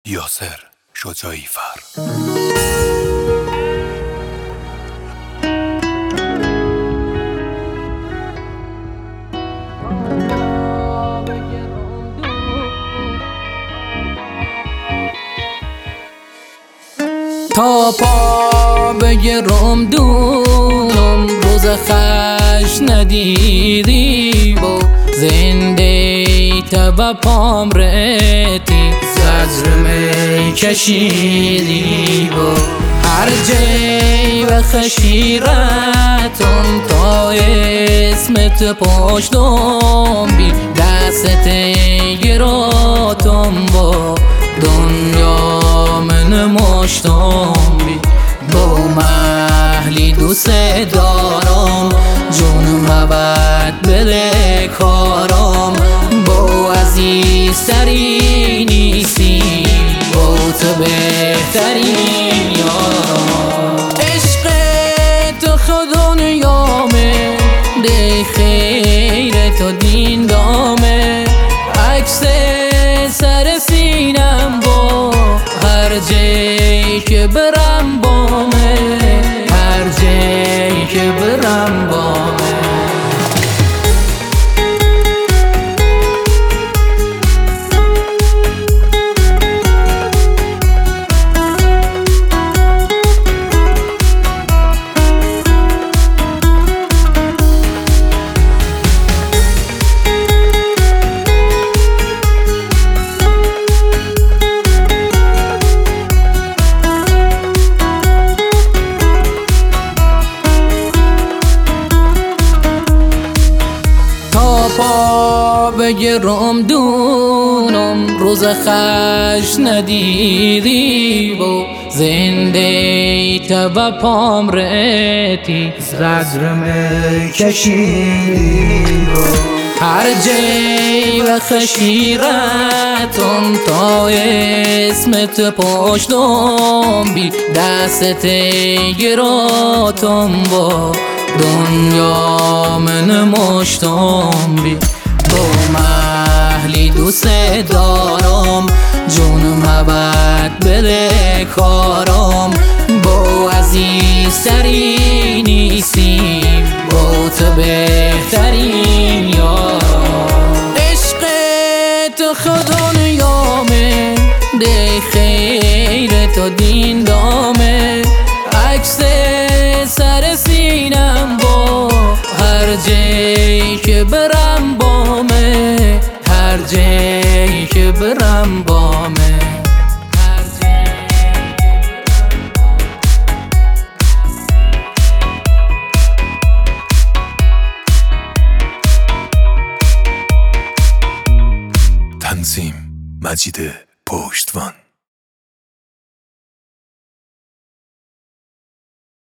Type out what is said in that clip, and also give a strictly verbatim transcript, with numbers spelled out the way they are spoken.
یاسر شجاعی فر. تا پا بگیرم دونم روز خش ندیدی با زنده تا و پام رتی زجر می کشیدی با هر جای و خشیرتون تا اسمت پشتم بی دست گراتم با دنیا من مشتم بی با محلی دوست دارم جون مبد بده کارم با عزیز تری نیستی با تو بهترین یارم عشق تو خود دنیامه ده خیر تو دین دامه عکس سر سینم با هر جایی که برم بامه هر جایی که برم بامه پا بگیرم دونم روز خش ندیدی با زنده تا و پام رتی زجر می کشیدی با هر جای و خشیرتون تا اسمت پشتم بی دست گراتم با دنیا من مشتم بی با محلی دوست دارم جون مبد بده کارم با عزیز تری نیستی با تو بهترین یارم عشق تو خود دنیامه ده خیر تو دین دامه عکس سر سینم با هر جایی که برم بامه هر جایی که برم بامه تنظیم مجید پشتوان.